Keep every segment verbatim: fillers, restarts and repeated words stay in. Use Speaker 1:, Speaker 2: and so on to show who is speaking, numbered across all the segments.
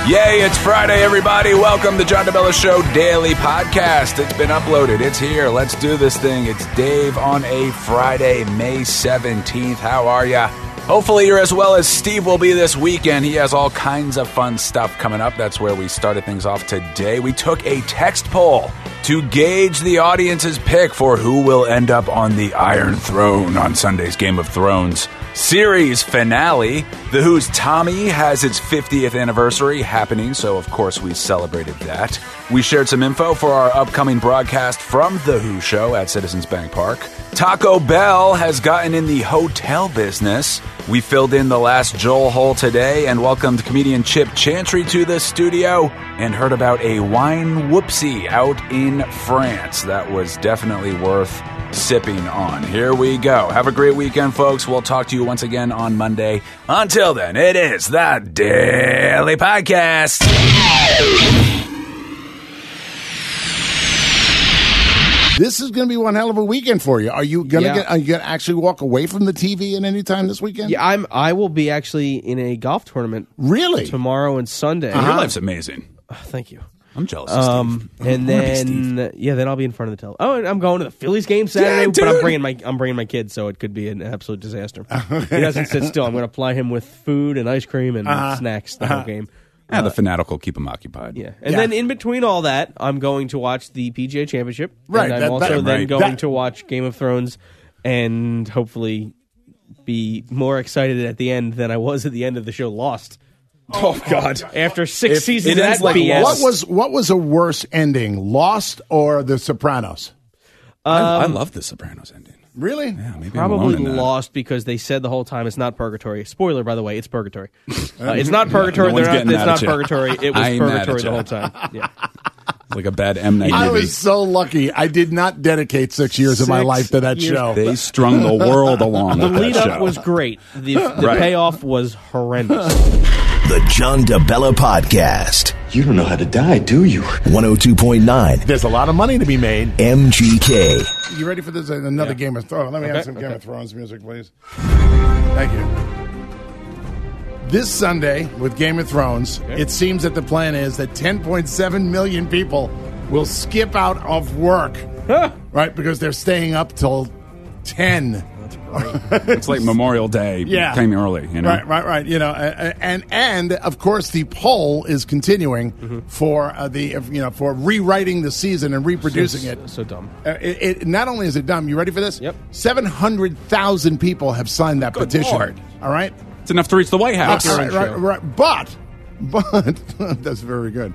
Speaker 1: Yay, it's Friday, everybody. Welcome to John DeBella Show Daily Podcast. It's been uploaded. It's here. Let's do this thing. It's Dave on a Friday, May seventeenth. How are ya? Hopefully you're as well as Steve will be this weekend. He has all kinds of fun stuff coming up. That's where we started things off today. We took a text poll to gauge the audience's pick for who will end up on the Iron Throne on Sunday's Game of Thrones series finale. The Who's Tommy has its fiftieth anniversary happening, so of course we celebrated that. We shared some info for our upcoming broadcast from The Who Show at Citizens Bank Park. Taco Bell has gotten in the hotel business. We filled in the last Joel hole today and welcomed comedian Chip Chantry to the studio and heard about a wine whoopsie out in France that was definitely worth sipping on. Here we go. Have a great weekend, folks. We'll talk to you once again on Monday. Until then, it is the Daily Podcast.
Speaker 2: This is going to be one hell of a weekend for you. Are you going to
Speaker 3: Yeah.
Speaker 2: get? Are you going to actually walk away from the T V at any time this weekend?
Speaker 3: Yeah, I'm. I will be actually in a golf tournament
Speaker 2: Really?
Speaker 3: tomorrow and Sunday.
Speaker 1: Your life's amazing.
Speaker 3: Oh, thank you.
Speaker 1: I'm jealous of
Speaker 3: Um,
Speaker 1: Steve.
Speaker 3: and
Speaker 1: I wanna be Steve.
Speaker 3: then yeah, then I'll be in front of the tel. Oh, and I'm going to the Phillies game Saturday,
Speaker 1: Yeah,
Speaker 3: but I'm
Speaker 1: dude.
Speaker 3: bringing my I'm bringing my kid, so it could be an absolute disaster. He doesn't sit still. I'm going to ply him with food and ice cream and
Speaker 2: Uh-huh.
Speaker 3: snacks the whole game.
Speaker 1: Yeah, the fanatic will keep him occupied.
Speaker 3: Yeah, and
Speaker 2: Yeah.
Speaker 3: then in between all that, I'm going to watch the P G A Championship.
Speaker 2: Right,
Speaker 3: And I'm
Speaker 2: that-
Speaker 3: also
Speaker 2: that-
Speaker 3: then
Speaker 1: right.
Speaker 3: going
Speaker 2: That-
Speaker 3: to watch Game of Thrones, and hopefully be more excited at the end than I was at the end of the show Lost.
Speaker 1: Oh, God.
Speaker 3: After six
Speaker 1: If
Speaker 3: seasons
Speaker 1: it
Speaker 3: of
Speaker 1: ends
Speaker 3: that
Speaker 1: like
Speaker 3: B S.
Speaker 2: What was what was a worse ending, Lost or The Sopranos?
Speaker 1: I, I love the Sopranos ending.
Speaker 2: Really?
Speaker 1: Yeah, maybe I'm
Speaker 3: Probably
Speaker 1: alone in that.
Speaker 3: Lost because they said the whole time it's not purgatory. Spoiler, by the way, it's purgatory. Uh, it's not purgatory.
Speaker 1: no one's
Speaker 3: They're not,
Speaker 1: getting
Speaker 3: it's
Speaker 1: mad
Speaker 3: not
Speaker 1: at you.
Speaker 3: purgatory. It was
Speaker 1: I ain't mad at
Speaker 3: purgatory the
Speaker 1: you.
Speaker 3: whole time. Yeah.
Speaker 1: Like a bad M. Night
Speaker 2: I
Speaker 1: movie.
Speaker 2: was so lucky. I did not dedicate six years of my
Speaker 3: Six
Speaker 2: life to that
Speaker 3: years.
Speaker 2: show.
Speaker 1: They strung the world along
Speaker 3: The
Speaker 1: with that
Speaker 3: lead up
Speaker 1: show.
Speaker 3: was great. The, the
Speaker 1: Right.
Speaker 3: payoff was horrendous.
Speaker 4: The John DeBella Podcast.
Speaker 5: You don't know how to die, do you?
Speaker 4: one oh two point nine
Speaker 2: There's a lot of money to be made.
Speaker 4: M G K.
Speaker 2: You ready for this? Another
Speaker 3: Yeah.
Speaker 2: Game of Thrones. Let me have
Speaker 3: Okay,
Speaker 2: some Game
Speaker 3: okay.
Speaker 2: of Thrones music, please. Thank you. This Sunday with Game of Thrones,
Speaker 3: Okay.
Speaker 2: it seems that the plan is that ten point seven million people will skip out of work, right? Because they're staying up till ten.
Speaker 1: It's like Memorial Day
Speaker 2: Yeah.
Speaker 1: came early, you know?
Speaker 2: Right, right, right. You know, uh, and and of course the poll is continuing
Speaker 3: Mm-hmm.
Speaker 2: for uh, the you know for rewriting the season and reproducing
Speaker 3: so,
Speaker 2: it.
Speaker 3: So dumb.
Speaker 2: Uh, it, it. Not only is it dumb, you ready for this?
Speaker 3: Yep.
Speaker 2: Seven hundred thousand people have signed that
Speaker 1: Good
Speaker 2: petition.
Speaker 1: Lord.
Speaker 2: All right.
Speaker 1: It's enough to reach the White House.
Speaker 2: All right,
Speaker 3: Hearing
Speaker 2: right,
Speaker 3: show.
Speaker 2: right. But, but that's very good.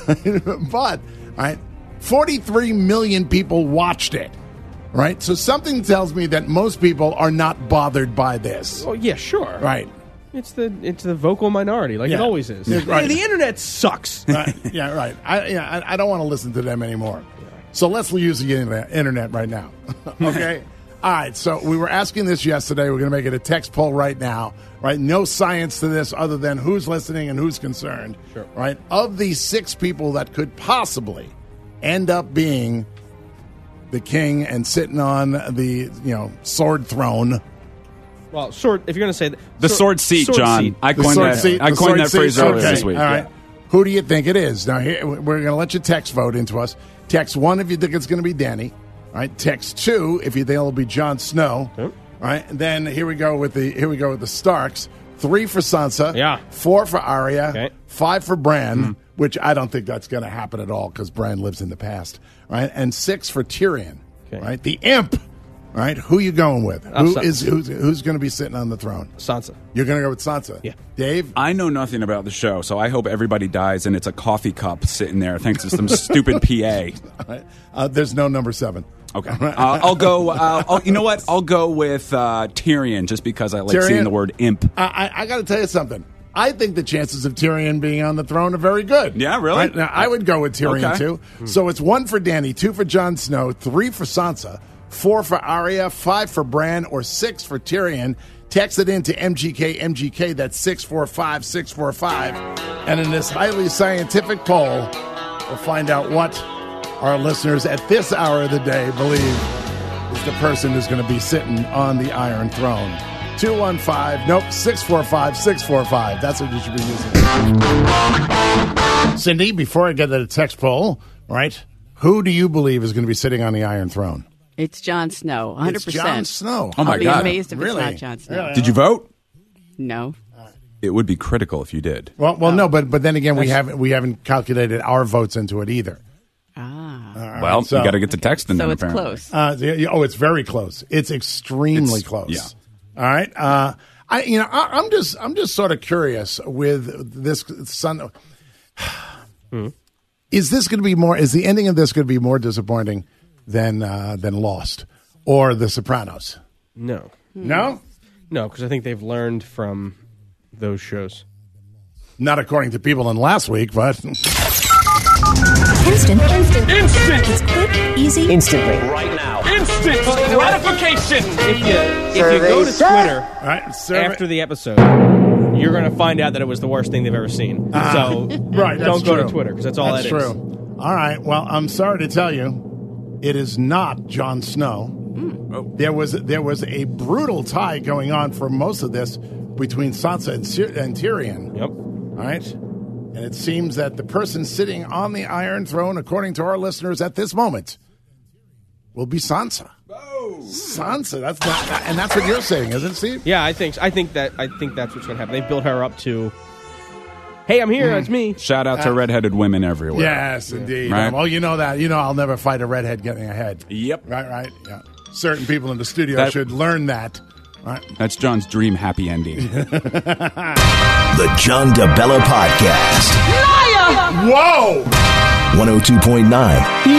Speaker 2: But, all right, forty-three million people watched it. Right. So something tells me that most people are not bothered by this.
Speaker 3: Oh yeah, sure.
Speaker 2: Right.
Speaker 3: It's the it's the vocal minority, like
Speaker 2: Yeah.
Speaker 3: it always is.
Speaker 2: Yeah, right.
Speaker 3: The internet sucks.
Speaker 2: Right. Yeah, right. I, yeah, I, I don't want to listen to them anymore. So let's use the internet, internet right now. Okay? All right. So we were asking this yesterday. We're going to make it a text poll right now. Right? No science to this other than who's listening and who's concerned.
Speaker 3: Sure.
Speaker 2: Right? Of these six people that could possibly end up being the king and sitting on the, you know, sword throne.
Speaker 3: Well, sword. If you're going to say that,
Speaker 1: The sword seat, John.
Speaker 3: seat.
Speaker 1: I
Speaker 2: The
Speaker 1: coined
Speaker 2: sword
Speaker 1: that,
Speaker 2: seat-
Speaker 1: I
Speaker 2: the
Speaker 1: coined
Speaker 2: sword
Speaker 1: that phrase
Speaker 2: seat?
Speaker 1: earlier
Speaker 2: Okay,
Speaker 1: this week.
Speaker 2: All right.
Speaker 1: Yeah.
Speaker 2: Who do you think it is? Now, here, we're going to let you text vote into us. Text one if you think it's going to be Danny. All right. Text two if you think it'll be Jon Snow.
Speaker 3: Okay.
Speaker 2: All right. And then here we go with the here we go with the Starks. Three for Sansa.
Speaker 3: Yeah.
Speaker 2: Four for Arya.
Speaker 3: Okay.
Speaker 2: Five for Bran, which I don't think that's going to happen at all because Bran lives in the past. Right. And six for Tyrion.
Speaker 3: Okay.
Speaker 2: Right. The imp. All right. Who you going with?
Speaker 3: Uh,
Speaker 2: Who
Speaker 3: Sansa.
Speaker 2: is who's, who's going to be sitting on the throne?
Speaker 3: Sansa.
Speaker 2: You're going to go with Sansa.
Speaker 3: Yeah.
Speaker 2: Dave.
Speaker 1: I know nothing about the show, so I hope everybody dies and it's a coffee cup sitting there thanks to some stupid P A.
Speaker 2: Uh, there's no number seven.
Speaker 1: Okay. Uh, I'll go, uh, I'll, you know what? I'll go with uh, Tyrion just because I like
Speaker 2: Tyrion?
Speaker 1: seeing the word imp.
Speaker 2: I, I, I got to tell you something. I think the chances of Tyrion being on the throne are very good.
Speaker 1: Yeah, really?
Speaker 2: Right? Now, I would go with Tyrion,
Speaker 1: Okay.
Speaker 2: too. So it's one for Danny, two for Jon Snow, three for Sansa, four for Arya, five for Bran, or six for Tyrion. Text it into M G K, M G K, that's six four five, six four five. And in this highly scientific poll, we'll find out what our listeners at this hour of the day believe is the person who's going to be sitting on the Iron Throne. two one five, nope, six four five, six four five. That's what you should be using. Cindy, before I get to the text poll, right, who do you believe is going to be sitting on the Iron Throne?
Speaker 6: It's Jon Snow, one hundred percent.
Speaker 2: It's Jon Snow.
Speaker 1: Oh, my
Speaker 6: I'll be
Speaker 1: God.
Speaker 6: amazed if
Speaker 2: Really?
Speaker 6: it's not Jon Snow.
Speaker 2: Really?
Speaker 1: Did you vote?
Speaker 6: No.
Speaker 1: It would be critical if you did.
Speaker 2: Well, well, no, but but then again, we haven't we haven't calculated our votes into it either.
Speaker 6: Ah.
Speaker 1: Well,
Speaker 2: so-
Speaker 1: you got to get to texting
Speaker 6: So
Speaker 1: then,
Speaker 6: it's
Speaker 1: apparently.
Speaker 6: close.
Speaker 2: Uh, yeah, oh, it's very close. It's extremely
Speaker 1: It's-
Speaker 2: close.
Speaker 1: yeah.
Speaker 2: All right. Uh, I, you know, I, I'm just, I'm just sort of curious with this Sun.
Speaker 3: Hmm.
Speaker 2: Is this going to be more? Is the ending of this going to be more disappointing than uh, than Lost or The Sopranos?
Speaker 3: No.
Speaker 2: No,
Speaker 3: No, because I think they've learned from those shows.
Speaker 2: not according to people in last week, but
Speaker 7: Instant. Instant. Instant. It's quick, easy.
Speaker 8: Instantly.
Speaker 9: Right now. Instant gratification.
Speaker 3: If you if you go to Twitter
Speaker 2: all right. Survey,
Speaker 3: after the episode, you're going to find out that it was the worst thing they've ever seen. So
Speaker 2: right, that's
Speaker 3: don't go
Speaker 2: true.
Speaker 3: to Twitter because that's all
Speaker 2: that's
Speaker 3: that is.
Speaker 2: true. All right. Well, I'm sorry to tell you, it is not Jon Snow. There was there was a brutal tie going on for most of this between Sansa and, Syr- and Tyrion.
Speaker 3: Yep.
Speaker 2: All right. And it seems that the person sitting on the Iron Throne, according to our listeners at this moment, will be Sansa. Sansa. That's not, and that's what you're saying, isn't it, Steve?
Speaker 3: Yeah, I think I think that I think that's what's going to happen. They built her up to, hey, I'm here. It's me.
Speaker 1: Shout out to redheaded women everywhere.
Speaker 2: Yes, indeed.
Speaker 1: Right.
Speaker 2: Um, well, you know that. You know, I'll never fight a redhead getting ahead.
Speaker 1: Yep.
Speaker 2: Right, right. Yeah. Certain people in the studio
Speaker 1: That-
Speaker 2: should learn that. Right.
Speaker 1: That's John's dream happy ending.
Speaker 4: The John DeBella Podcast.
Speaker 2: Whoa!
Speaker 4: one oh two point nine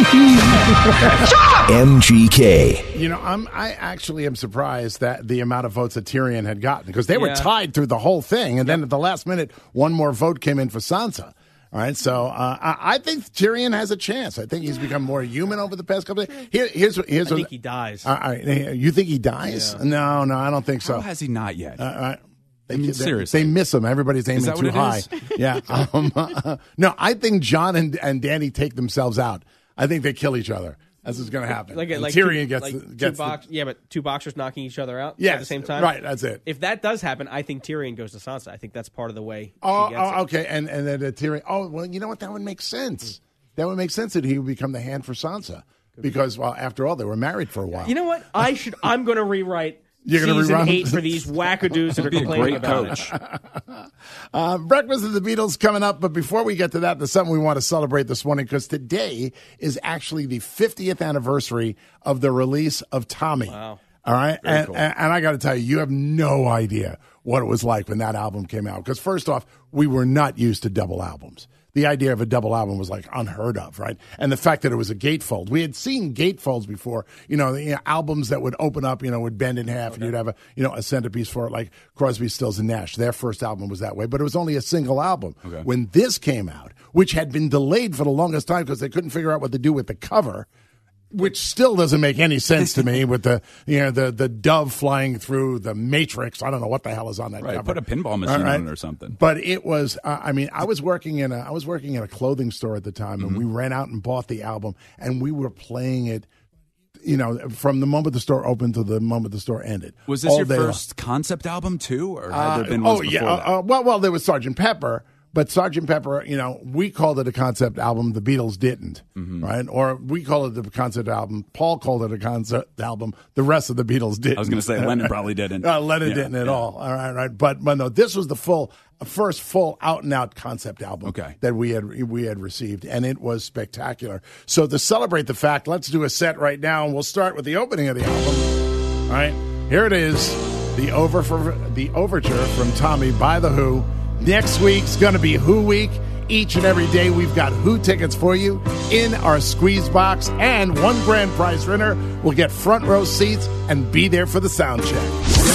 Speaker 4: M G K.
Speaker 2: You know, I'm. I actually am surprised that the amount of votes that Tyrion had gotten because they were
Speaker 3: Yeah.
Speaker 2: tied through the whole thing, and then at the last minute, one more vote came in for Sansa. All right, so uh, I, I think Tyrion has a chance. I think he's become more human over the past couple of days. Here, here's what- here's
Speaker 3: I
Speaker 2: what-
Speaker 3: think he dies.
Speaker 2: All right, you think he dies? No, no, I don't think so.
Speaker 1: How has he not yet?
Speaker 2: Uh, uh, they,
Speaker 1: I mean,
Speaker 2: they-
Speaker 1: seriously.
Speaker 2: they miss him. Everybody's aiming
Speaker 1: that
Speaker 2: too
Speaker 1: what it
Speaker 2: high.
Speaker 1: is?
Speaker 2: Yeah. Um, uh, no, I think John and, and Danny take themselves out. I think they kill each other. That's what's going to happen.
Speaker 3: like
Speaker 2: And
Speaker 3: like
Speaker 2: Tyrion
Speaker 3: two,
Speaker 2: gets
Speaker 3: like
Speaker 2: the,
Speaker 3: two
Speaker 2: gets
Speaker 3: box,
Speaker 2: the,
Speaker 3: yeah, but two boxers knocking each other out
Speaker 2: yes,
Speaker 3: at the same time.
Speaker 2: Right, that's it.
Speaker 3: If that does happen, I think Tyrion goes to Sansa. I think that's part of the way.
Speaker 2: Oh,
Speaker 3: she gets
Speaker 2: oh,
Speaker 3: it.
Speaker 2: okay, and and then uh, Tyrion. Oh, well, you know what? That would make sense. That would make sense that he would become the hand for Sansa because, well, after all, they were married for a while.
Speaker 3: You know what? I should. I'm going to rewrite.
Speaker 2: You're gonna
Speaker 3: season
Speaker 2: rewrite?
Speaker 3: eight for these wackadoos that are
Speaker 1: Be a
Speaker 3: complaining
Speaker 1: great
Speaker 3: about
Speaker 1: coach.
Speaker 3: it.
Speaker 2: Uh, Breakfast of the Beatles coming up, but before we get to that, there's something we want to celebrate this morning because today is actually the fiftieth anniversary of the release of Tommy.
Speaker 3: Wow.
Speaker 2: All right, and,
Speaker 1: cool.
Speaker 2: and and I got to tell you, you have no idea what it was like when that album came out. Because first off, we were not used to double albums. The idea of a double album was like unheard of, right? And the fact that it was a gatefold. We had seen gatefolds before, you know, the, you know, albums that would open up, you know, would bend in half, and you'd have a, you know, a centerpiece for it, like Crosby, Stills, and Nash. Their first album was that way, but it was only a single album.
Speaker 1: Okay.
Speaker 2: When this came out, which had been delayed for the longest time because they couldn't figure out what to do with the cover, which still doesn't make any sense to me with the, you know, the, the dove flying through the Matrix. I don't know what the hell is on that
Speaker 1: Right,
Speaker 2: cover.
Speaker 1: put a pinball machine
Speaker 2: All right.
Speaker 1: on it or something.
Speaker 2: But it was, uh, I mean, I was working in a, I was working in a clothing store at the time, and
Speaker 1: Mm-hmm.
Speaker 2: we ran out and bought the album, and we were playing it, you know, from the moment the store opened to the moment the store ended.
Speaker 1: Was this
Speaker 2: all
Speaker 1: your
Speaker 2: day long.
Speaker 1: first concept album too, or had
Speaker 2: Uh,
Speaker 1: there been
Speaker 2: oh
Speaker 1: ones
Speaker 2: yeah,
Speaker 1: before that?
Speaker 2: uh, uh, well, well, there was Sergeant Pepper, but Sergeant Pepper, you know, we called it a concept album. The Beatles didn't,
Speaker 1: Mm-hmm.
Speaker 2: right? Or we called it the concept album. Paul called it a concept album. The rest of the Beatles didn't.
Speaker 1: I was going to say Lennon probably didn't.
Speaker 2: Uh, Lennon
Speaker 1: Yeah,
Speaker 2: didn't at
Speaker 1: yeah.
Speaker 2: all. All right, right. But but no, this was the full first full out and out concept album
Speaker 1: Okay.
Speaker 2: that we had we had received, and it was spectacular. So to celebrate the fact, let's do a set right now, and we'll start with the opening of the album. All right, here it is, the over for the overture from Tommy by the Who. Next week's going to be Who Week. Each and every day, we've got Who tickets for you in our squeeze box, and one grand prize winner will get front row seats and be there for the sound check.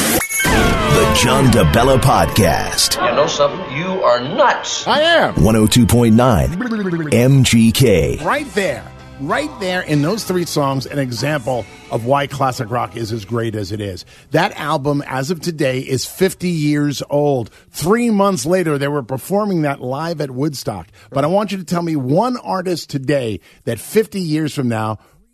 Speaker 4: The John DeBella Podcast.
Speaker 9: You know something? You are nuts.
Speaker 2: I am.
Speaker 4: one oh two point nine M G K.
Speaker 2: Right there. Right there in those three songs, an example of why classic rock is as great as it is. That album, as of today, is fifty years old. Three months later, they were performing that live at Woodstock. But I want you to tell me one artist today that fifty years from now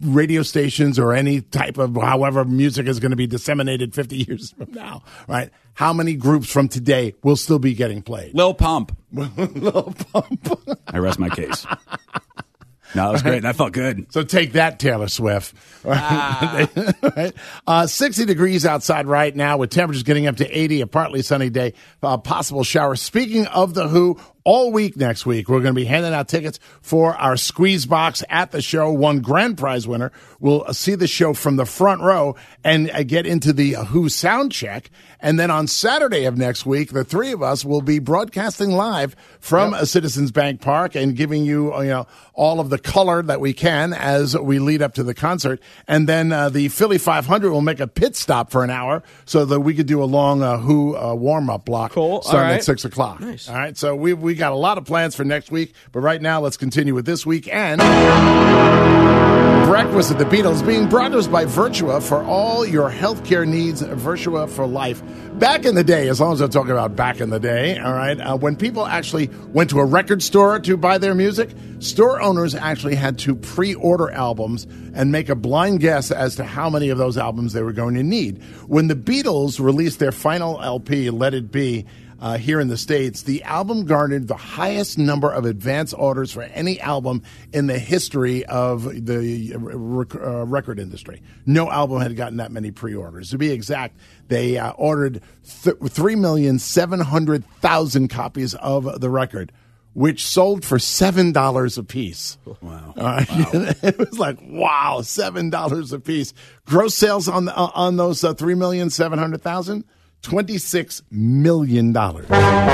Speaker 2: radio stations or any type of however music is going to be disseminated fifty years from now, right? How many groups from today will still be getting played?
Speaker 1: Lil Pump.
Speaker 2: Lil Pump.
Speaker 1: I rest my case. No, that was great. That felt good.
Speaker 2: So take that, Taylor Swift. Ah. Right? uh, sixty degrees outside right now with temperatures getting up to eighty, a partly sunny day, uh, possible shower. Speaking of The Who, all week next week, we're going to be handing out tickets for our squeeze box at the show. One grand prize winner will see the show from the front row and uh, get into the Who sound check. And then on Saturday of next week, the three of us will be broadcasting live from yep. a Citizens Bank Park and giving you, you know, all of the color that we can as we lead up to the concert. And then uh, the Philly five hundred will make a pit stop for an hour so that we could do a long uh, Who uh, warm-up block
Speaker 3: cool.
Speaker 2: starting
Speaker 3: right.
Speaker 2: at six o'clock.
Speaker 3: Nice.
Speaker 2: All right, so we we got a lot of plans for next week, but right now let's continue with this week. And Breakfast at the Beatles being brought to us by Virtua for all your healthcare needs. Virtua for life. Back in the day, as long as I'm talking about back in the day, all right, uh, when people actually went to a record store to buy their music, store owners actually had to pre-order albums and make a blind guess as to how many of those albums they were going to need. When the Beatles released their final L P, Let It Be, Uh, here in the States, the album garnered the highest number of advance orders for any album in the history of the rec- uh, record industry. No album had gotten that many pre-orders. To be exact, they uh, ordered th- three million seven hundred thousand copies of the record, which sold for seven dollars a piece.
Speaker 1: Wow.
Speaker 2: Uh, wow. It was like, wow, seven dollars a piece. Gross sales on, the, uh, on those uh, three million seven hundred thousand? twenty-six million dollars.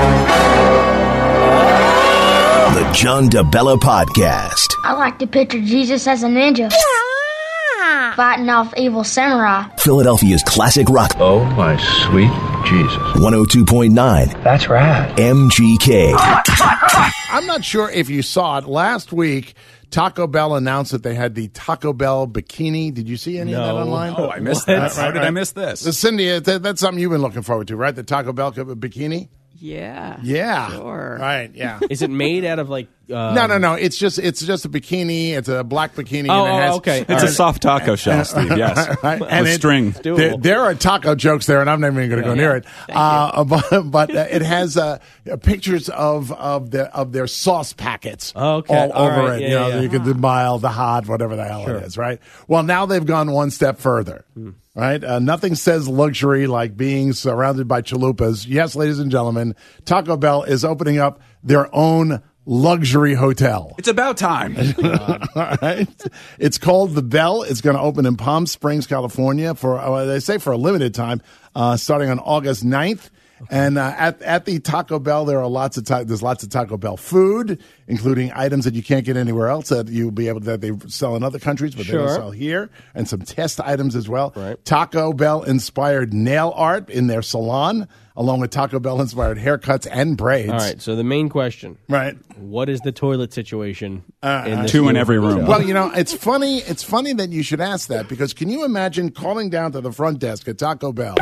Speaker 4: The John DeBella Podcast.
Speaker 8: I like to picture Jesus as a ninja. Fighting off evil samurai.
Speaker 4: Philadelphia's classic rock.
Speaker 5: Oh, my sweet Jesus.
Speaker 4: one oh two point nine.
Speaker 5: That's right.
Speaker 4: M G K.
Speaker 2: I'm not sure if you saw it last week. Taco Bell announced that they had the Taco Bell bikini. Did you see any
Speaker 3: no.
Speaker 2: of that online?
Speaker 1: Oh, I missed that. How did I miss this?
Speaker 2: So Cindy, that's something you've been looking forward to, right? The Taco Bell bikini?
Speaker 6: Yeah.
Speaker 2: Yeah.
Speaker 6: Sure.
Speaker 2: Right, yeah.
Speaker 3: Is it made out of like... Um,
Speaker 2: no, no, no. It's just it's just a bikini. It's a black bikini.
Speaker 3: Oh,
Speaker 2: and it has,
Speaker 3: okay.
Speaker 1: It's a soft taco shell, Steve, yes.
Speaker 2: Right?
Speaker 1: And
Speaker 2: it,
Speaker 1: string.
Speaker 2: There, there are taco jokes there, and I'm never even going to
Speaker 3: yeah,
Speaker 2: go near
Speaker 3: yeah.
Speaker 2: it. Uh, but but uh, it has uh, pictures of of the of their sauce packets
Speaker 3: okay.
Speaker 2: all,
Speaker 3: all
Speaker 2: over
Speaker 3: right.
Speaker 2: it.
Speaker 3: Yeah,
Speaker 2: you know,
Speaker 3: yeah.
Speaker 2: you can do mild, the hot, whatever the hell
Speaker 3: Sure.
Speaker 2: it is, right? Well, now they've gone one step further. Hmm. Right? Uh, nothing says luxury like being surrounded by chalupas. Yes, ladies and gentlemen, Taco Bell is opening up their own luxury hotel.
Speaker 1: It's about time.
Speaker 2: All right. It's called The Bell. It's going to open in Palm Springs, California for, uh, they say for a limited time, uh, starting on August ninth. And uh, at at the Taco Bell, there are lots of ta- there's lots of Taco Bell food, including items that you can't get anywhere else that you'll be able to that they sell in other countries, but
Speaker 3: Sure.
Speaker 2: they don't sell here, and some test items as well.
Speaker 3: Right.
Speaker 2: Taco Bell inspired nail art in their salon, along with Taco Bell inspired haircuts and braids.
Speaker 3: All right, so the main question.
Speaker 2: Right.
Speaker 3: What is the toilet situation
Speaker 2: Uh,
Speaker 3: in this
Speaker 1: Two in
Speaker 3: new
Speaker 1: every room.
Speaker 3: hotel?
Speaker 2: Well, you know, it's funny. It's funny that you should ask that because can you imagine calling down to the front desk at Taco Bell?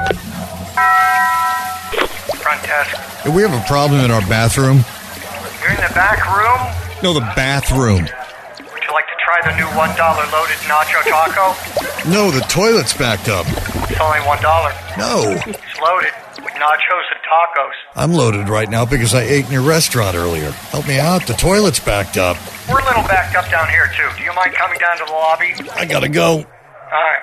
Speaker 10: Front desk.
Speaker 11: We have a problem in our bathroom.
Speaker 10: You're in the back room?
Speaker 11: No, the bathroom.
Speaker 10: Would you like to try the new one dollar loaded nacho taco?
Speaker 11: No, the toilet's backed up.
Speaker 10: It's only one dollar.
Speaker 11: No.
Speaker 10: It's loaded with nachos and tacos.
Speaker 11: I'm loaded right now because I ate in your restaurant earlier. Help me out. The toilet's backed up.
Speaker 10: We're a little backed up down here, too. Do you mind coming down to the lobby?
Speaker 11: I gotta go.
Speaker 10: All right.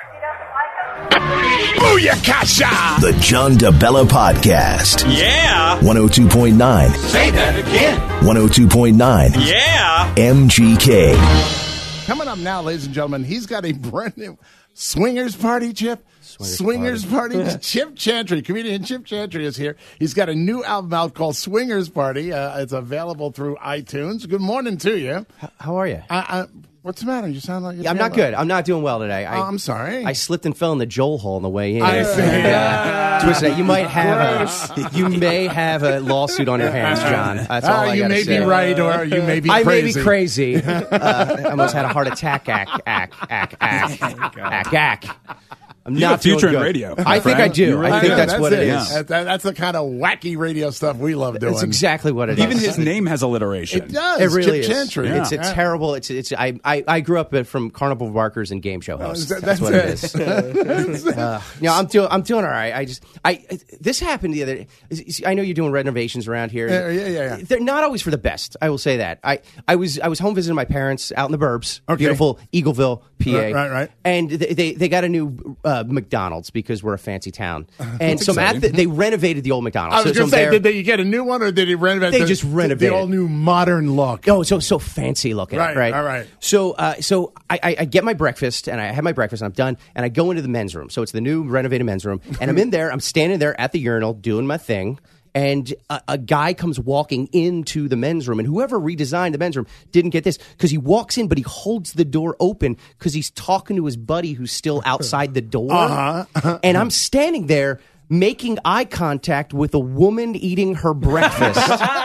Speaker 2: Booyakasha!
Speaker 4: The John DeBella Podcast.
Speaker 9: Yeah.
Speaker 4: one oh two point nine.
Speaker 9: Say that again.
Speaker 4: one oh two point nine.
Speaker 9: Yeah.
Speaker 4: M G K.
Speaker 2: Coming up now, ladies and gentlemen, he's got a brand new swingers party, Chip.
Speaker 3: Swingers,
Speaker 2: Swingers party. Chip Chantry, comedian Chip Chantry is here. He's got a new album out called Swingers Party. Uh, it's available through iTunes. Good morning to you.
Speaker 12: How are you?
Speaker 2: Uh, uh, what's the matter? You sound like you're
Speaker 12: Yeah, I'm not
Speaker 2: feeling-
Speaker 12: good. I'm not doing well today. I,
Speaker 2: Oh, I'm sorry.
Speaker 12: I slipped and fell in the Joel hole on the way in.
Speaker 2: I see.
Speaker 12: And, uh, twisted it. You might have a, you may have a lawsuit on your hands, John. That's all
Speaker 2: Ah,
Speaker 12: I
Speaker 2: you
Speaker 12: gotta
Speaker 2: may
Speaker 12: say.
Speaker 2: be right, or you may be
Speaker 12: I
Speaker 2: crazy.
Speaker 12: may be crazy. Uh, I almost had a heart attack. Ack, ack, ack, ack, ack, ack. I'm
Speaker 1: You
Speaker 12: not
Speaker 1: have a future
Speaker 12: feeling
Speaker 1: in
Speaker 12: good.
Speaker 1: radio.
Speaker 12: I think
Speaker 1: Right?
Speaker 12: I do.
Speaker 1: You really
Speaker 12: I think
Speaker 1: do.
Speaker 12: that's,
Speaker 2: that's
Speaker 12: what it is.
Speaker 1: Yeah.
Speaker 2: That- that's the kind of wacky radio stuff we love doing.
Speaker 12: It's exactly what it is.
Speaker 1: Even his name has alliteration.
Speaker 2: It does.
Speaker 12: It really
Speaker 2: Chip
Speaker 12: is.
Speaker 2: Chantry.
Speaker 12: It's a
Speaker 2: Yeah.
Speaker 12: terrible. It's it's. I, I I grew up from carnival barkers and game show hosts.
Speaker 2: that-
Speaker 12: that's,
Speaker 2: that's
Speaker 12: what
Speaker 2: it.
Speaker 12: it is. uh, you know, I'm doing I'm doing all right. I just I this happened the other. I know you're doing renovations around here.
Speaker 2: Yeah, yeah, yeah, yeah.
Speaker 12: They're not always for the best. I will say that. I I was I was home visiting my parents out in the burbs,
Speaker 2: Okay.
Speaker 12: beautiful Eagleville, P A.
Speaker 2: Right, right, right.
Speaker 12: And they they, they got a new uh, McDonald's because we're a fancy town. And so
Speaker 1: exciting.
Speaker 12: at the, they renovated the old McDonald's.
Speaker 2: I was
Speaker 12: so,
Speaker 2: going
Speaker 12: so
Speaker 2: to say,
Speaker 12: there-
Speaker 2: did they, you get a new one or did he renovate?
Speaker 12: They
Speaker 2: the,
Speaker 12: just
Speaker 2: the-
Speaker 12: renovated.
Speaker 2: the all new modern look?
Speaker 12: Oh, so so fancy looking,
Speaker 2: Right,
Speaker 12: right?
Speaker 2: all right.
Speaker 12: So uh, so I, I, I get my breakfast and I have my breakfast and I'm done and I go into the men's room. So it's the new renovated men's room and I'm in there. I'm standing there at the urinal doing my thing. And a, a guy comes walking into the men's room, and whoever redesigned the men's room didn't get this because he walks in, but he holds the door open because he's talking to his buddy who's still outside the door.
Speaker 2: Uh-huh.
Speaker 12: And I'm standing there making eye contact with a woman eating her breakfast.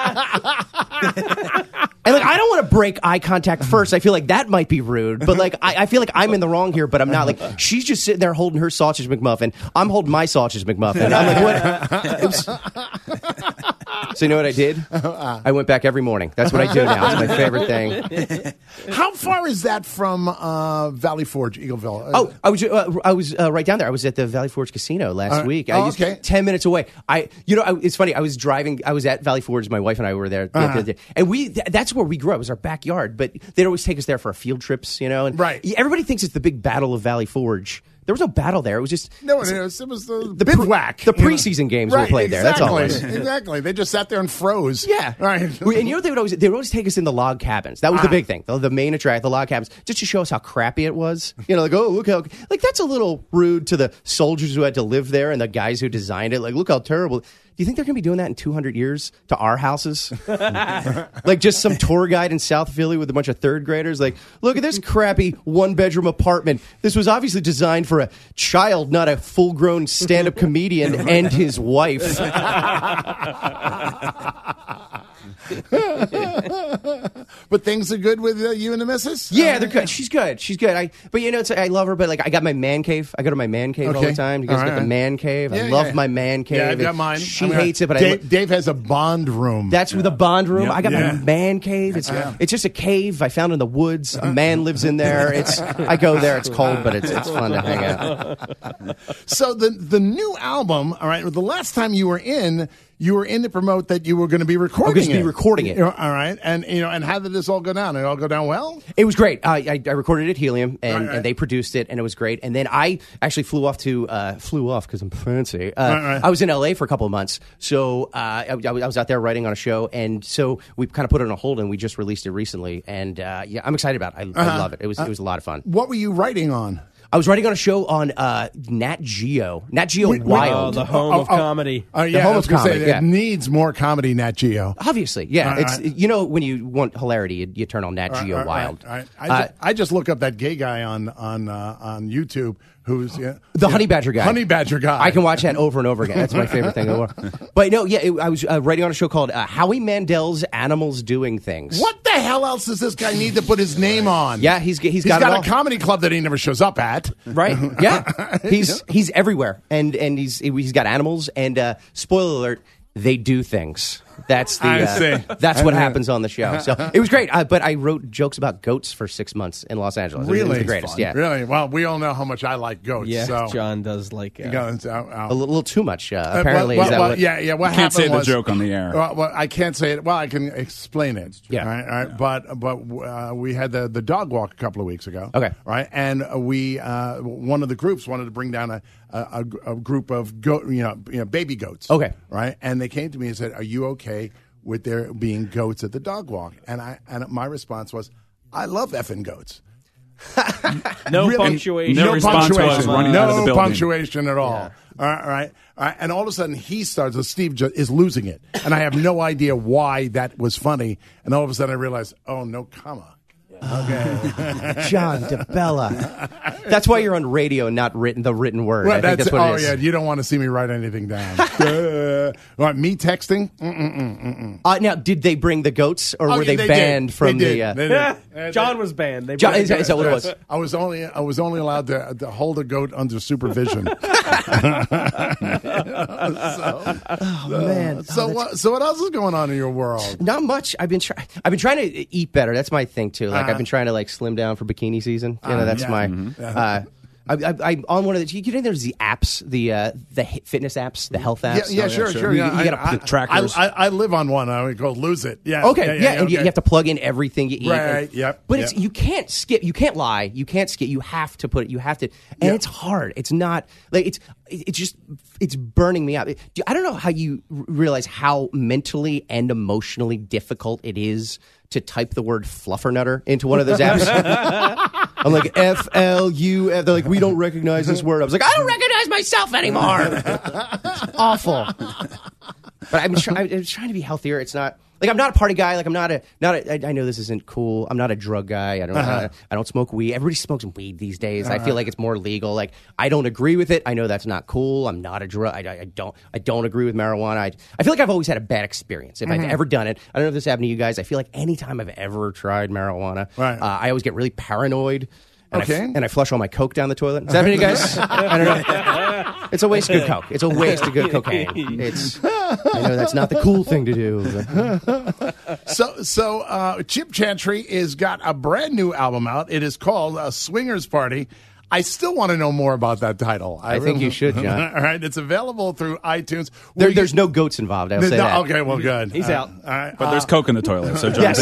Speaker 12: And like, I don't want to break eye contact first. I feel like that might be rude, but like, I, I feel like I'm in the wrong here, but I'm not. Like, she's just sitting there holding her sausage McMuffin. I'm holding my sausage McMuffin. I'm like, what? It was- So you know what I did? I went back every morning. That's what I do now. It's my favorite thing.
Speaker 2: How far is that from uh, Valley Forge, Eagleville?
Speaker 12: Oh, I was uh, I was uh, right down there. I was at the Valley Forge Casino last
Speaker 2: Uh,
Speaker 12: week.
Speaker 2: oh,
Speaker 12: I just,
Speaker 2: okay.
Speaker 12: ten minutes away. I, you know, I, it's funny. I was driving. I was at Valley Forge. My wife and I were there, the
Speaker 2: Uh-huh.
Speaker 12: other day. And we th- that's where we grew up. It was our backyard. But they'd always take us there for field trips, you know. And
Speaker 2: Right.
Speaker 12: Everybody thinks it's the big battle of Valley Forge. There was no battle there. It was just
Speaker 2: No, it was, it was the,
Speaker 12: The pre-
Speaker 2: bivouac.
Speaker 12: the
Speaker 2: you know.
Speaker 12: preseason games
Speaker 2: right,
Speaker 12: were played there. That's all it
Speaker 2: exactly,
Speaker 12: was.
Speaker 2: Exactly. They just sat there and froze.
Speaker 12: Yeah,
Speaker 2: Right.
Speaker 12: We- and you know what they would always they would always take us in the log cabins. That was the
Speaker 2: Ah.
Speaker 12: big thing, the, the main attract, the log cabins, just to show us how crappy it was. You know, like oh look how like that's a little rude to the soldiers who had to live there and the guys who designed it. Like look how terrible. Do you think they're going to be doing that in two hundred years to our houses? Like just some tour guide in South Philly with a bunch of third graders. Like, look at this crappy one bedroom apartment. This was obviously designed for a child, not a full grown stand up comedian and his wife.
Speaker 2: But things are good with uh, you and the missus?
Speaker 12: Yeah, they're good. She's good. She's good. I, but you know, it's, I love her. But like, I got my man cave. I go to my man cave all
Speaker 2: Okay.
Speaker 12: the time. You guys
Speaker 2: All
Speaker 12: got
Speaker 2: right.
Speaker 12: the man cave.
Speaker 2: Yeah,
Speaker 12: I love
Speaker 2: yeah.
Speaker 12: my man cave.
Speaker 2: Yeah, I've got
Speaker 12: And
Speaker 2: mine.
Speaker 12: She
Speaker 2: I mean,
Speaker 12: hates it, but I.
Speaker 2: Dave,
Speaker 12: lo-
Speaker 2: Dave has a bond room.
Speaker 12: That's with the bond room.
Speaker 1: Yep.
Speaker 12: I got
Speaker 2: Yeah.
Speaker 12: my man cave. It's it's just a cave I found in the woods. A man lives in there. It's I go there. It's cold, but it's it's fun to hang out.
Speaker 2: So the the new album, all right, the last time you were in, you were in to promote that you were going to be recording
Speaker 12: going to be
Speaker 2: it.
Speaker 12: recording it.
Speaker 2: All right. And you know, and how did this all go down? Did it all go down well?
Speaker 12: It was great. I, I, I recorded it at Helium, and,
Speaker 2: Right, right.
Speaker 12: and they produced it, and it was great. And then I actually flew off to uh, flew off because I'm fancy. Uh,
Speaker 2: Right, right.
Speaker 12: I was in L A for a couple of months, so uh, I, I was out there writing on a show, and so we kind of put it on hold, and we just released it recently. And uh, yeah, I'm excited about it. I, I love it. It was it was a lot of fun.
Speaker 2: What were you writing on?
Speaker 12: I was writing on a show on uh, Nat Geo, Nat Geo
Speaker 2: We- we-
Speaker 3: Oh,
Speaker 12: Wild.
Speaker 3: the home of
Speaker 2: Oh, oh,
Speaker 3: comedy.
Speaker 2: Oh yeah,
Speaker 12: The home
Speaker 2: I was
Speaker 12: of
Speaker 2: gonna
Speaker 12: comedy,
Speaker 2: say,
Speaker 12: yeah.
Speaker 2: it needs more comedy, Nat Geo.
Speaker 12: Obviously, yeah.
Speaker 2: Right,
Speaker 12: it's
Speaker 2: right.
Speaker 12: you know when you want hilarity, you, you turn on Nat Geo
Speaker 2: All right,
Speaker 12: Wild.
Speaker 2: all right, all right. I,
Speaker 12: Uh,
Speaker 2: just, I just look up that gay guy on on uh, on YouTube who's yeah,
Speaker 12: The
Speaker 2: yeah,
Speaker 12: Honey Badger guy.
Speaker 2: Honey Badger guy.
Speaker 12: I can watch that over and over again. That's my favorite thing in the world. But no, yeah, it, I was uh, writing on a show called uh, Howie Mandel's Animals Doing Things.
Speaker 2: What the hell else does this guy need to put his name on?
Speaker 12: Yeah, he's he's
Speaker 2: he's
Speaker 12: got,
Speaker 2: got,
Speaker 12: it
Speaker 2: a
Speaker 12: all.
Speaker 2: comedy club that he never shows up at.
Speaker 12: Right? Yeah, he's he's everywhere, and and he's he's got animals. And uh, spoiler alert, they do things. That's the
Speaker 2: I
Speaker 12: uh,
Speaker 2: see.
Speaker 12: that's
Speaker 2: I
Speaker 12: what
Speaker 2: see.
Speaker 12: happens on the show. So it was great. Uh, but I wrote jokes about goats for six months in Los Angeles. It was-
Speaker 2: Really?
Speaker 12: it was the greatest. Yeah,
Speaker 2: Really? Well, we all know how much I like goats.
Speaker 3: Yeah,
Speaker 2: so.
Speaker 3: John does like. Uh,
Speaker 2: You know, it's, uh, uh,
Speaker 12: a little, little too much. Uh,
Speaker 2: Uh,
Speaker 12: apparently,
Speaker 2: well,
Speaker 12: is that
Speaker 2: well,
Speaker 12: what?
Speaker 2: yeah, yeah. What
Speaker 1: You can't
Speaker 2: happened
Speaker 1: say the
Speaker 2: was,
Speaker 1: joke on the air.
Speaker 2: Well, well, I can't say it. Well, I can explain it.
Speaker 12: Yeah.
Speaker 2: Right. Right. But but uh, we had the the dog walk a couple of weeks ago.
Speaker 12: Okay.
Speaker 2: Right. And uh, we uh, one of the groups wanted to bring down a a, a, a group of goat, you know, you know, baby goats.
Speaker 12: Okay.
Speaker 2: Right. And they came to me and said, "Are you okay with there being goats at the dog walk?" And I and my response was, "I love effing goats."
Speaker 3: no
Speaker 2: Really?
Speaker 3: punctuation.
Speaker 1: No
Speaker 2: No
Speaker 1: response was
Speaker 2: punctuation.
Speaker 1: running out of the
Speaker 2: No
Speaker 1: building.
Speaker 2: punctuation at all. All right, all right, all right. And all of a sudden, he starts. So Steve ju- is losing it, and I have no idea why that was funny. And all of a sudden, I realized, oh, no comma. Okay.
Speaker 12: John DeBella. That's why you're on radio, not written the written word.
Speaker 2: Well,
Speaker 12: I think that's what
Speaker 2: oh,
Speaker 12: it is.
Speaker 2: yeah, you don't want to see me write anything down. uh, what, me texting? Mm-mm, mm-mm.
Speaker 12: Uh, now, did they bring the goats, or
Speaker 2: Oh,
Speaker 12: were
Speaker 2: yeah,
Speaker 12: they,
Speaker 2: they
Speaker 12: banned
Speaker 2: did.
Speaker 12: from
Speaker 2: They
Speaker 12: the?
Speaker 2: did.
Speaker 12: Uh,
Speaker 2: They did.
Speaker 3: John was banned. They
Speaker 12: John,
Speaker 3: banned
Speaker 12: is, that- is that what it was?
Speaker 2: I was only I was only allowed to, to hold a goat under supervision. so,
Speaker 12: Oh man!
Speaker 2: so
Speaker 12: Oh,
Speaker 2: what? So what else is going on in your world?
Speaker 12: Not much. I've been trying. I've been trying to eat better. That's my thing too. Like
Speaker 2: Uh-huh.
Speaker 12: I've been trying to like slim down for bikini season. You know,
Speaker 2: Uh,
Speaker 12: that's
Speaker 2: yeah.
Speaker 12: my.
Speaker 2: Mhm.
Speaker 12: Uh, I, I, I'm on one of the. You know, there's the apps, the uh, the hi- fitness apps, the health
Speaker 2: Yeah,
Speaker 12: apps.
Speaker 2: yeah, sure, sure.
Speaker 12: You,
Speaker 2: yeah,
Speaker 12: you gotta
Speaker 2: I,
Speaker 12: put
Speaker 2: I,
Speaker 1: trackers.
Speaker 2: I, I, I live on one. I would go lose it. Yeah.
Speaker 12: Okay, yeah,
Speaker 2: yeah, yeah,
Speaker 12: and you,
Speaker 2: okay.
Speaker 12: you have to plug in everything you eat.
Speaker 2: Right,
Speaker 12: and-
Speaker 2: yep,
Speaker 12: But
Speaker 2: yep.
Speaker 12: it's you can't skip. You can't lie. You can't skip. You have to put it. You have to, and
Speaker 2: Yeah.
Speaker 12: it's hard. It's not like it's. It's just it's burning me out. It- I don't know how you r- realize how mentally and emotionally difficult it is to type the word fluffernutter into one of those apps. I'm like F L U. They're like, we don't recognize this word. I was like, I don't recognize myself anymore. It's awful. But I'm, try- I'm trying to be healthier. It's not like I'm not a party guy. Like I'm not a not. A, I, I know this isn't cool. I'm not a drug guy. I don't.
Speaker 2: Uh-huh.
Speaker 12: I, I don't smoke weed. Everybody smokes weed these days. I feel like it's more legal. Like I don't agree with it. I know that's not cool. I'm not a drug. I, I, I don't. I don't agree with marijuana. I, I feel like I've always had a bad experience if
Speaker 2: Mhm.
Speaker 12: I've ever done it. I don't know if this happened to you guys. I feel like anytime I've ever tried marijuana,
Speaker 2: Right.
Speaker 12: uh, I always get really paranoid. And
Speaker 2: Okay.
Speaker 12: I f- and I flush all my coke down the toilet. Does that happen to you guys? I don't know. It's a waste of good coke. It's a waste of good cocaine. It's. I know that's not the cool thing to do. but-
Speaker 2: So, so uh, Chip Chantry has got a brand new album out. It is called uh, Swingers Party. I still want to know more about that title.
Speaker 12: I think you should, John.
Speaker 2: All right, it's available through iTunes.
Speaker 12: There,
Speaker 2: Will
Speaker 12: there's
Speaker 2: you-
Speaker 12: no goats involved. I'll say
Speaker 2: No,
Speaker 12: that.
Speaker 2: Okay, well, good.
Speaker 3: He's
Speaker 2: Uh,
Speaker 3: out.
Speaker 2: All right,
Speaker 1: But there's Coke in the toilet, so John's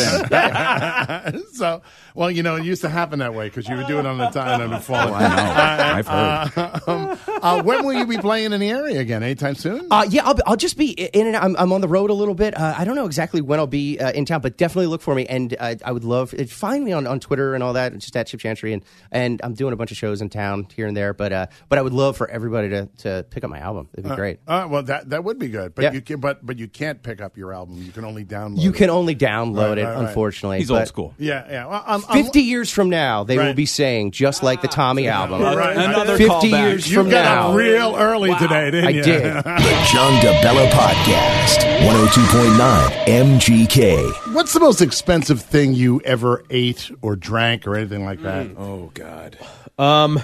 Speaker 12: Yes.
Speaker 1: in.
Speaker 2: so, well, you know, it used to happen that way because you would do it on the time and fall.
Speaker 1: Oh, I know. I've heard.
Speaker 2: um, uh, when will you be playing in the area again? Anytime soon?
Speaker 12: Uh, yeah, I'll, be- I'll just be in and out. I'm, I'm on the road a little bit. Uh, I don't know exactly when I'll be uh, in town, but definitely look for me. And uh, I would love uh, find me on, on Twitter and all that, just at Chip Chantry. And, and I'm doing a bunch of shows in town here and there. But uh, but I would love for everybody to, to pick up my album. It'd be
Speaker 2: Uh,
Speaker 12: great.
Speaker 2: Uh, well, that that would be good, but
Speaker 12: Yeah.
Speaker 2: you can, but but you can't pick up your album. You can only download.
Speaker 12: You
Speaker 2: it.
Speaker 12: can only download
Speaker 2: Right,
Speaker 12: it,
Speaker 2: right, right.
Speaker 12: unfortunately.
Speaker 1: He's
Speaker 12: but
Speaker 1: old school.
Speaker 2: Yeah, yeah. Well, I'm, I'm-
Speaker 12: Fifty years from now, they will
Speaker 2: Right.
Speaker 12: be saying just like the Tommy album.
Speaker 2: Right.
Speaker 1: Another
Speaker 12: Fifty
Speaker 1: callback.
Speaker 12: years
Speaker 2: you
Speaker 12: from
Speaker 2: got
Speaker 12: now,
Speaker 2: up real early today, didn't
Speaker 12: I
Speaker 2: you?
Speaker 12: did.
Speaker 4: The John DeBella Podcast. one oh two point nine M G K.
Speaker 2: What's the most expensive thing you ever ate or drank or anything like that?
Speaker 1: Oh God,
Speaker 3: Um,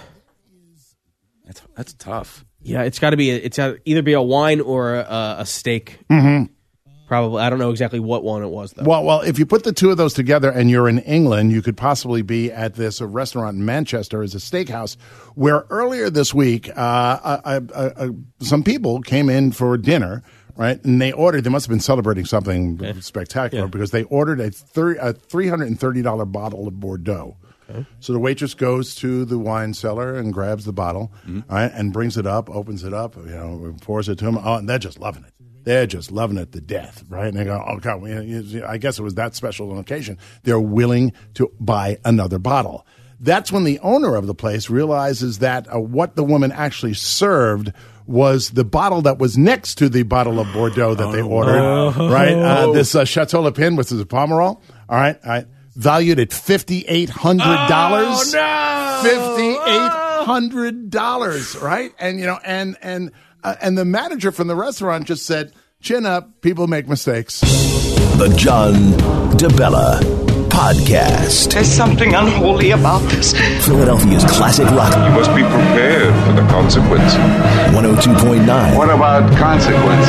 Speaker 1: that's that's tough.
Speaker 3: yeah, it's got to be. A, it's gotta either be a wine or a, a steak.
Speaker 2: Mm-hmm.
Speaker 3: Probably. I don't know exactly what one it was though.
Speaker 2: Well, well, if you put the two of those together and you're in England, you could possibly be at this uh, restaurant in Manchester, as a steakhouse, where earlier this week, uh, uh, uh, uh, some people came in for dinner, right? And they ordered. They must have been celebrating something spectacular
Speaker 3: Yeah.
Speaker 2: because they ordered a, thir- a three hundred and thirty dollar bottle of Bordeaux. Okay. So the waitress goes to the wine cellar and grabs the bottle, all right, and brings it up, opens it up, you know, pours it to them. Oh, and they're just loving it. They're just loving it to death, right? And they go, oh, God, we- I guess it was that special an occasion. They're willing to buy another bottle. That's when the owner of the place realizes that uh, what the woman actually served was the bottle that was next to the bottle of Bordeaux that they ordered, right? Uh, this uh, Chateau Le Pin, which is a Pomerol, all right, all right, valued at fifty-eight hundred dollars.
Speaker 3: Oh, no!
Speaker 2: fifty-eight hundred dollars, right? And, you know, and, and, uh, and the manager from the restaurant just said, chin up, people make mistakes.
Speaker 4: The John DeBella Podcast.
Speaker 9: There's something unholy about this.
Speaker 4: Philadelphia's classic rock.
Speaker 5: You must be prepared for the consequences.
Speaker 4: one oh two point nine
Speaker 5: What about consequences?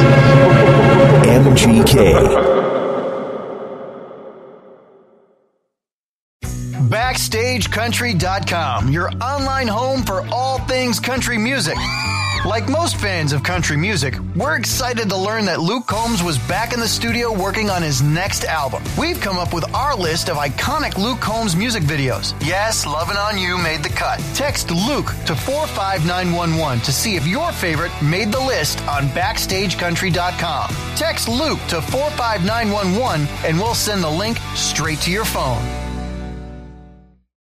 Speaker 4: M G K.
Speaker 13: Backstage Country dot com, your online home for all things country music. Like most fans of country music, we're excited to learn that Luke Combs was back in the studio working on his next album. We've come up with our list of iconic Luke Combs music videos. Yes, Lovin' On You made the cut. Text Luke to four five nine one one to see if your favorite made the list on Backstage Country dot com. Text Luke to four five nine one one and we'll send the link straight to your phone.